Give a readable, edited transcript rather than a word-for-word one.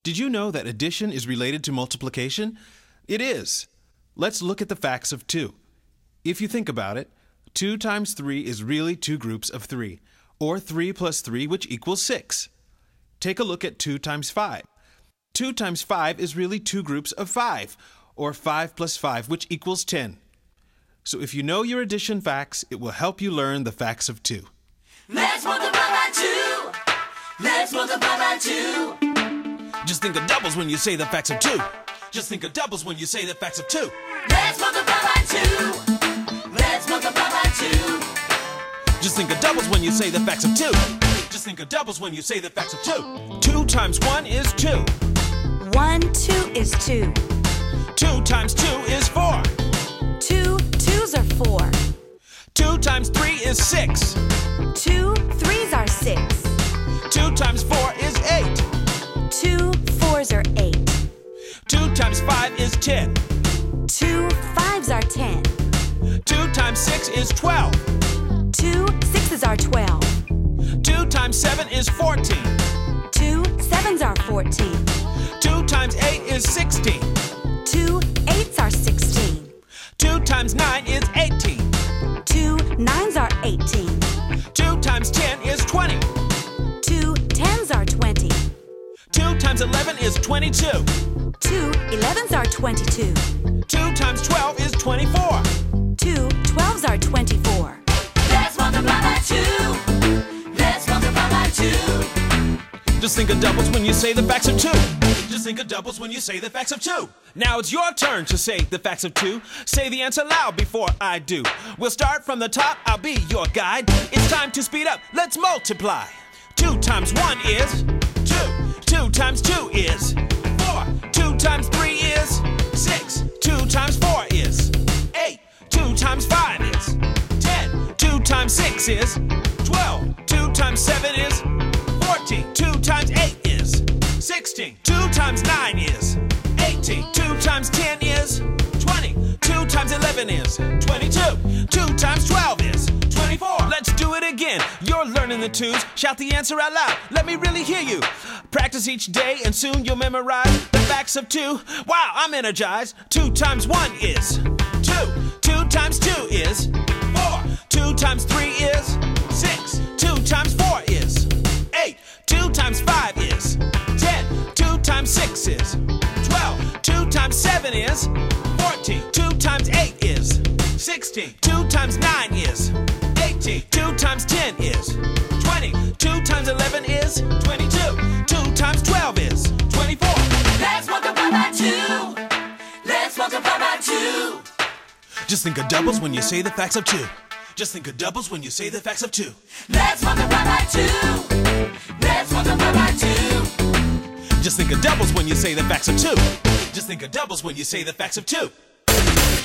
Did you know that addition is related to multiplication? It is. Let's look at the facts of 2. If you think about it, 2 times 3 is really 2 groups of 3, or 3 plus 3, which equals 6. Take a look at 2 times 5. 2 times 5 is really 2 groups of 5, or 5 plus 5, which equals 10. So if you know your addition facts, it will help you learn the facts of 2. Let's multiply by 2. Let's multiply by 2. Just think of doubles when you say the facts of 2. Just think of doubles when you say the facts of 2. Let's multiply by 2. Let's multiply by 2. Just think of doubles when you say the facts of 2. Just think of doubles when you say the facts of 2. 2 times 1 is 2. 1, 2 is 2. 2 times 2 is 4. 2 2s are 4. 2 times 3 is 6. 2 3s are 6. 2 times 4 is 8. 2 4s are 8. 2 times 5 is 10. 2 5s are 10. 2 times 6 is 12. 2 6s are 12. 2 times 7 is 14. 2 7s are 14. 2 times 8 is 16. 2 8s are 16. 2 times 9 is 18. 2 9s are 18. 2 times 10 is 20. 2 10s are 20. 2 times 11 is 22. 2 11s are 22. 2 times 12 is 24. 2 12s are 24. Let's multiply by 2. Let's multiply by 2. Just think of doubles when you say the facts of 2. Just think of doubles when you say the facts of 2. Now it's your turn to say the facts of 2. Say the answer loud before I do. We'll start from the top, I'll be your guide. It's time to speed up, let's multiply. 2 times 1 is 2. 2 times 2 is 4. 2 times 3 is 6. 2 times 4 is 8. 2 times 5 is 10. 2 times 6 is 12. 2 times 7 is 14. 2 times 8 is 16. 2 times 9 is 18. 2 times 10 is 20. 2 times 11 is 22. 2 times 12 is 24. Let's do it again. You're learning the 2s. Shout the answer out loud. Let me really hear you. Practice each day and soon you'll memorize the facts of 2. Wow, I'm energized. 2 times 1 is 2. 2 times 2 is 4. 2 times 3 is 6. 2 times 4 is 8. 2 times 5 is 10. 2 times 6 is 12. 2 times 7 is 14. 2 times 8 is 16. 2 times 9 is 18. 2 times 10 is 20. 2 times 11 is 22. 2 times 12 is 24. Let's multiply by 2. Let's multiply by 2. Just think of doubles when you say the facts of 2. Just think of doubles when you say the facts of 2. Let's multiply by 2. Let's multiply by 2. Just think of doubles when you say the facts of 2. Just think of doubles when you say the facts of 2.